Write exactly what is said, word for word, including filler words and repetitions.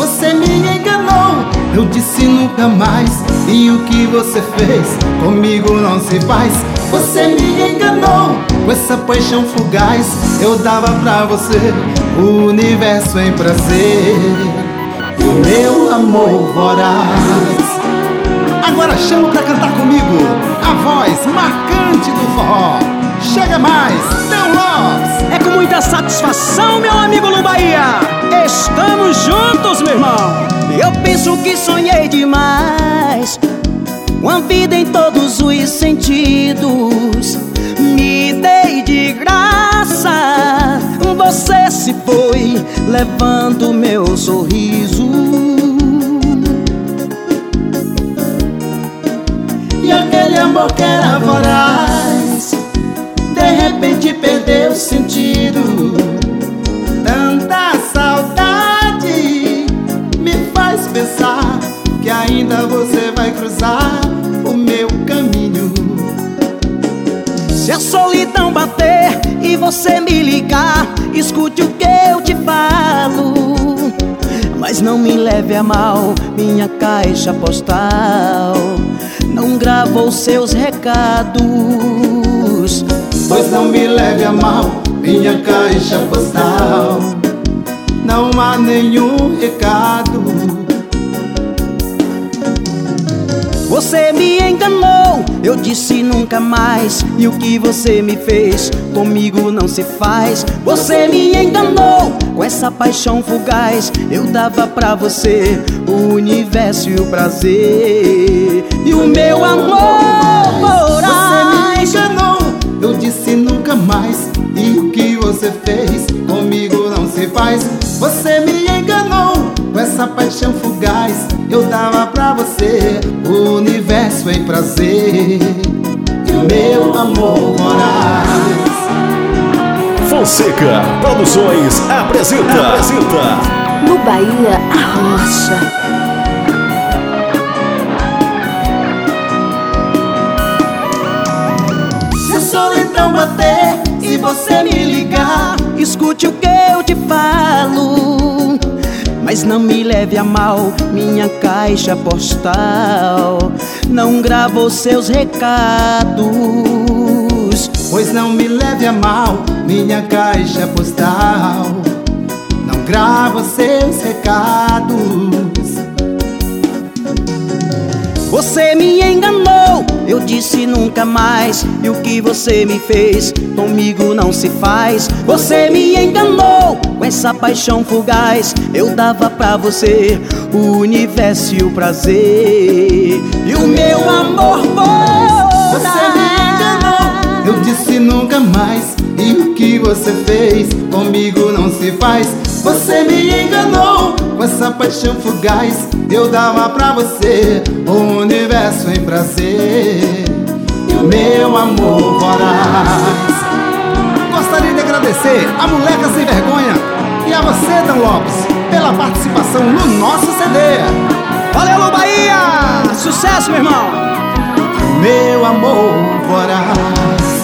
você me enganou. Eu disse nunca mais, e o que você fez comigo não se faz. Você me enganou com essa paixão fugaz. Eu dava pra você o universo em prazer e o meu amor voraz. Agora chamo pra cantar comigo a voz marcante do forró. Chega mais, Dão Lopes. É com muita satisfação, meu amigo Lu Bahia. Estamos juntos, meu irmão. Eu penso que sonhei demais, com a vida em todos os sentidos. Me dei de graça, você se foi levando meu sorriso. E aquele amor que era voraz, de repente perdeu sentido. Tanta saudade me faz pensar que ainda você vai cruzar o meu caminho. Se a solidão bater e você me ligar, escute o que eu te falo, mas não me leve a mal, minha caixa postal não gravou seus recados. Pois não me leve a mal, minha caixa postal não há nenhum recado. Você me enganou, eu disse nunca mais, e o que você me fez comigo não se faz. Você me enganou com essa paixão fugaz. Eu dava pra você o universo e o prazer e o meu amor voraz. Você me enganou, eu disse nunca mais, e o que você fez comigo não se faz. Você me enganou com essa paixão fugaz. Eu dava pra você o universo em prazer e o meu amor voraz. Fonseca Produções apresenta, apresenta Lu Bahia, a rocha. Se a solidão bater e você me ligar, escute o que eu te falo, mas não me leve a mal, minha caixa postal não gravou seus recados. Pois não me leve a mal, minha caixa postal não grava seus recados. Você me enganou, eu disse nunca mais, e o que você me fez comigo não se faz. Você me enganou com essa paixão fugaz. Eu dava pra você o universo e o prazer e o meu amor voraz. Você me enganou, eu disse nunca mais, e o que você fez comigo não se faz. Você me enganou com essa paixão fugaz. Eu dava pra você o universo em prazer e o meu amor voraz. Gostaria de agradecer a Moleca Sem Vergonha e a você, Dão Lopes, pela participação no nosso C D. Valeu, Lu Bahia! Sucesso, meu irmão! Meu amor voraz.